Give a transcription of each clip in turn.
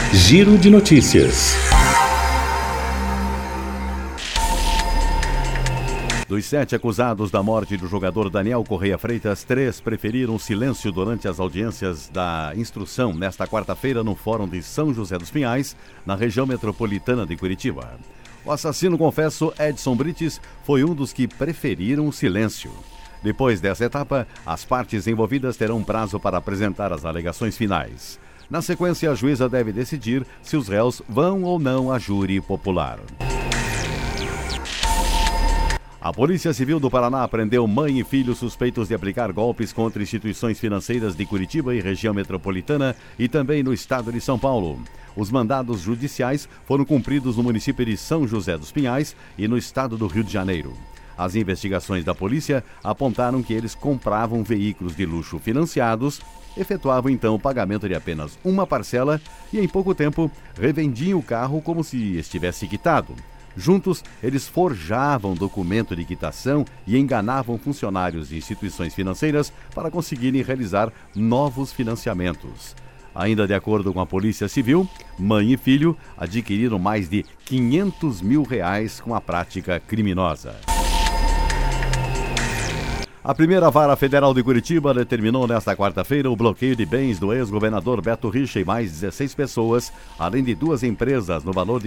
Giro de notícias. Dos 7 acusados da morte do jogador Daniel Correia Freitas, 3 preferiram silêncio durante as audiências da instrução nesta quarta-feira no Fórum de São José dos Pinhais, na região metropolitana de Curitiba. O assassino confesso Edson Brites foi um dos que preferiram o silêncio. Depois dessa etapa, as partes envolvidas terão prazo para apresentar as alegações finais. Na sequência, a juíza deve decidir se os réus vão ou não a júri popular. A Polícia Civil do Paraná prendeu mãe e filho suspeitos de aplicar golpes contra instituições financeiras de Curitiba e região metropolitana e também no estado de São Paulo. Os mandados judiciais foram cumpridos no município de São José dos Pinhais e no estado do Rio de Janeiro. As investigações da polícia apontaram que eles compravam veículos de luxo financiados, efetuavam então o pagamento de apenas uma parcela e em pouco tempo revendiam o carro como se estivesse quitado. Juntos, eles forjavam documento de quitação e enganavam funcionários de instituições financeiras para conseguirem realizar novos financiamentos. Ainda de acordo com a Polícia Civil, mãe e filho adquiriram mais de R$500 mil com a prática criminosa. A primeira vara federal de Curitiba determinou nesta quarta-feira o bloqueio de bens do ex-governador Beto Richa e mais 16 pessoas, além de 2 empresas no valor de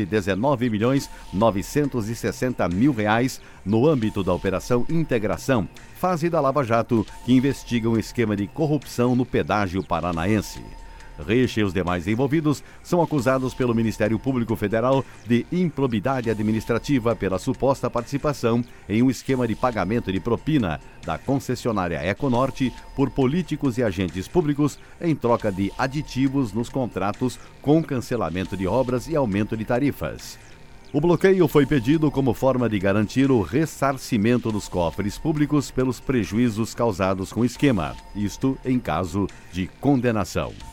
R$19.960.000 no âmbito da Operação Integração, fase da Lava Jato, que investiga um esquema de corrupção no pedágio paranaense. Richa e os demais envolvidos são acusados pelo Ministério Público Federal de improbidade administrativa pela suposta participação em um esquema de pagamento de propina da concessionária Econorte por políticos e agentes públicos em troca de aditivos nos contratos com cancelamento de obras e aumento de tarifas. O bloqueio foi pedido como forma de garantir o ressarcimento dos cofres públicos pelos prejuízos causados com o esquema, isto em caso de condenação.